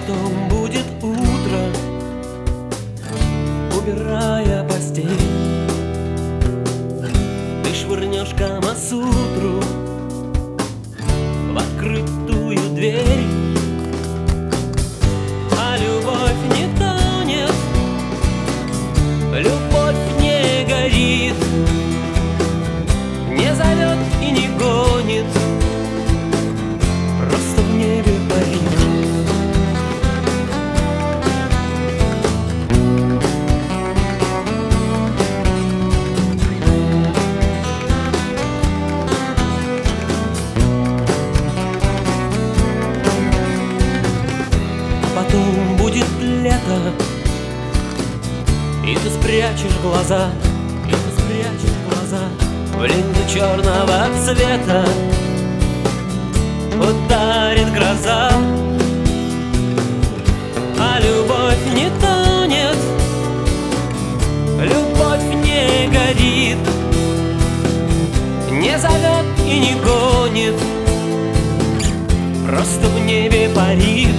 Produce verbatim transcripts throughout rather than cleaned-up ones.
потом будет утро, убирая постель, ты швырнешь Камасутру в открытую дверь. А любовь не тонет, любовь не горит, не зовет и не гонит, просто в небе парит. Потом будет лето, и ты спрячешь глаза, и ты спрячешь глаза в линзу черного цвета. Ударит гроза, а любовь не тонет, любовь не горит, не зовет и не гонит, просто в небе парит.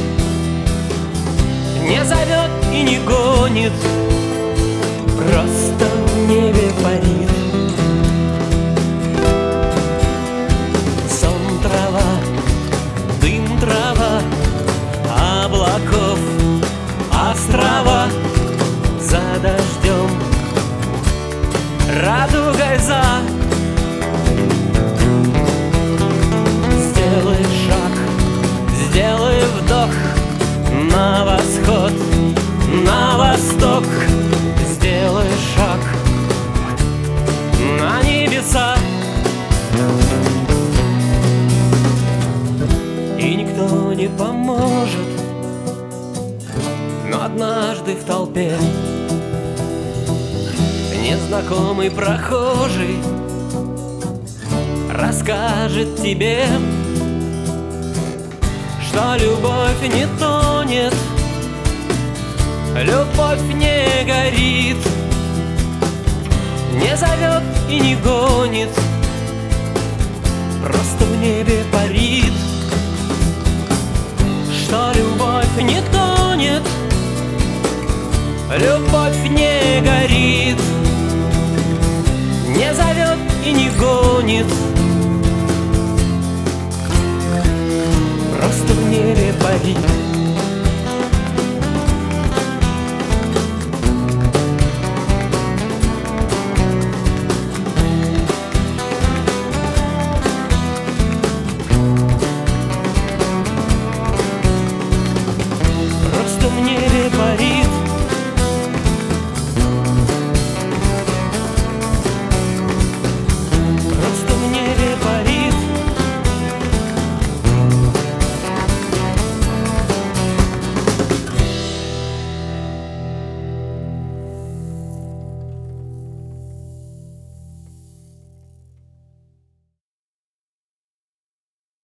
Не зовет и не гонит, просто в небе парит. Сон, трава, дым, трава, облаков, острова, за дождем, радугой за. Сделай шаг, сделай вдох на восход, на восток, сделай шаг на небеса. И никто не поможет, но однажды в толпе незнакомый прохожий расскажет тебе, что любовь не тонет, любовь не горит, не зовет и не гонит, просто в небе парит. Что любовь не тонет, любовь не горит, не зовет и не гонит, просто в небе парит.